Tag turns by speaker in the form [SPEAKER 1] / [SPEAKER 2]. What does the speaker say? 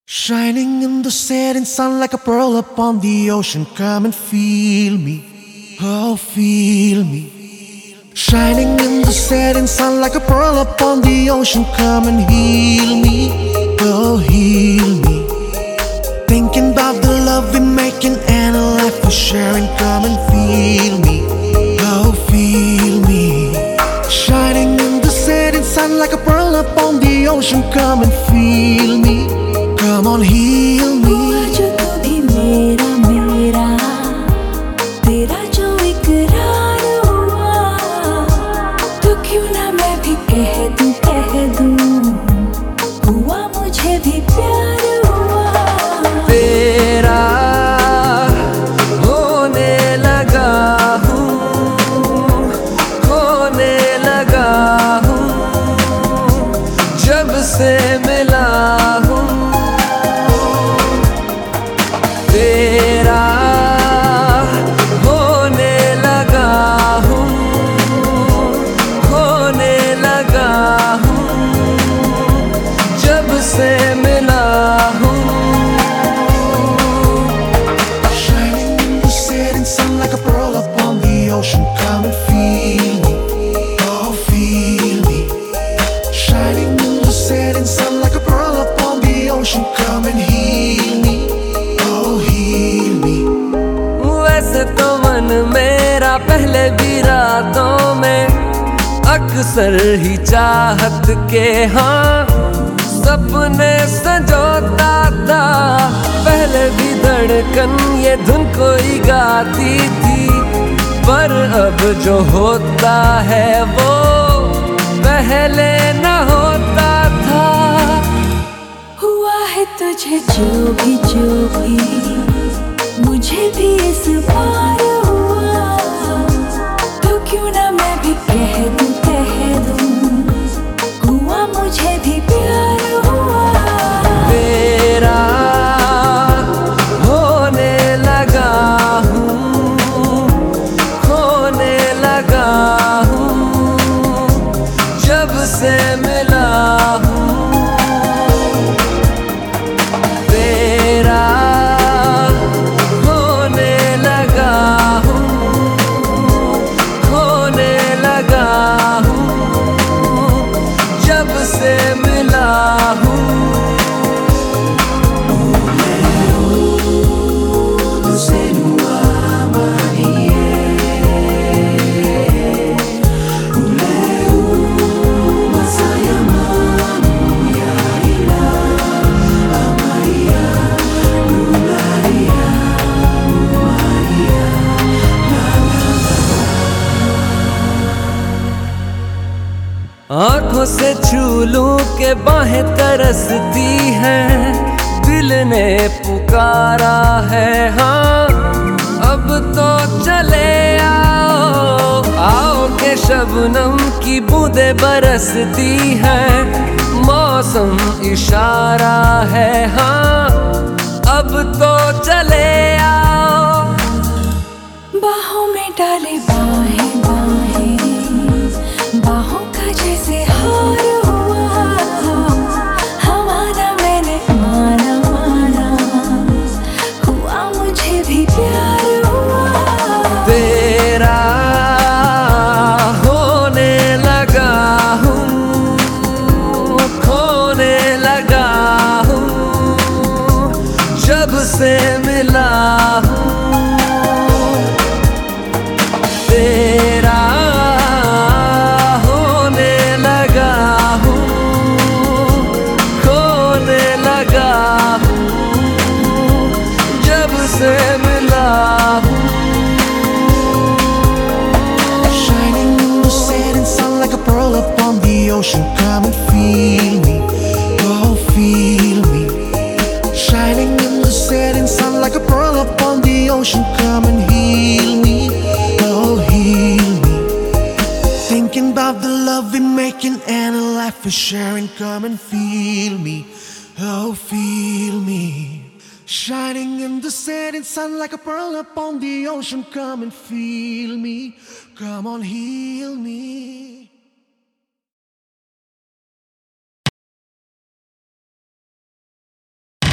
[SPEAKER 1] Shining in the setting sun like a pearl upon the ocean. Come and feel me, oh feel me. Shining in the setting sun like a pearl upon the ocean. Come and heal me, oh heal me. Thinking about the love we're making and a life we're sharing. Come and feel me, oh feel me. Shining in the setting sun like a pearl upon the ocean. Come and feel me, come on heal me.
[SPEAKER 2] हुआ जो तू भी मेरा मेरा, तेरा जो इकरार हुआ, तो क्यों ना मैं भी कह दूं, हुआ मुझे भी प्यार हुआ।
[SPEAKER 3] तेरा होने लगा हूँ, खोने लगा हूँ, जब से मिला हूँ। तेरा होने लगा हूँ, खोने लगा हूँ, जब से मिला हूँ।
[SPEAKER 1] Shining in the setting sun like a pearl upon the ocean. Come and feel me, oh feel me. Shining in the setting sun like a pearl upon the ocean. Come and heal me, oh heal me.
[SPEAKER 3] वैसे तो मन मेरा पहले भी रातों में अक्सर ही चाहत के हाँ सपने संजोता था। पहले भी धड़कन ये धुन कोई गाती थी, पर अब जो होता है वो पहले न होता था।
[SPEAKER 2] हुआ है तुझे जो भी मुझे भी इस बार हुआ, तो क्यों ना मैं भी कह दूं, हुआ मुझे भी प्यार हुआ।
[SPEAKER 3] तेरा होने लगा हूँ, खोने लगा हूँ, जब से मिला हूँ। तेरा होने लगा हूँ, खोने लगा हूँ, जब से मिला हूँ। आँखों से छू लूं के बाहें तरसती हैं, दिल ने पुकारा है हाँ अब तो चले आओ। आओ के शबनम की बूंदें बरसती हैं, मौसम इशारा है हाँ अब तो चले आओ।
[SPEAKER 2] बाहों में डाले बाहें बाहों का जैसे हार हुआ, हमारा मैंने माना, हुआ मुझे भी प्यार हुआ।
[SPEAKER 3] तेरा होने लगा हूँ, खोने लगा हूँ, जब से मिला हूँ। तेरा होने लगा हूँ, खोने लगा हूँ, जब से मिला हूँ।
[SPEAKER 1] Shining in the setting sun like a pearl upon the ocean. Come and feel me, oh feel me. Shining in the setting sun like a pearl upon the ocean. Come and heal me, oh heal me. Thinking about the love we're making and a life we're sharing. Come and feel me, oh feel me. Shining in the setting sun like a pearl upon the ocean. Come and feel me, come on heal me.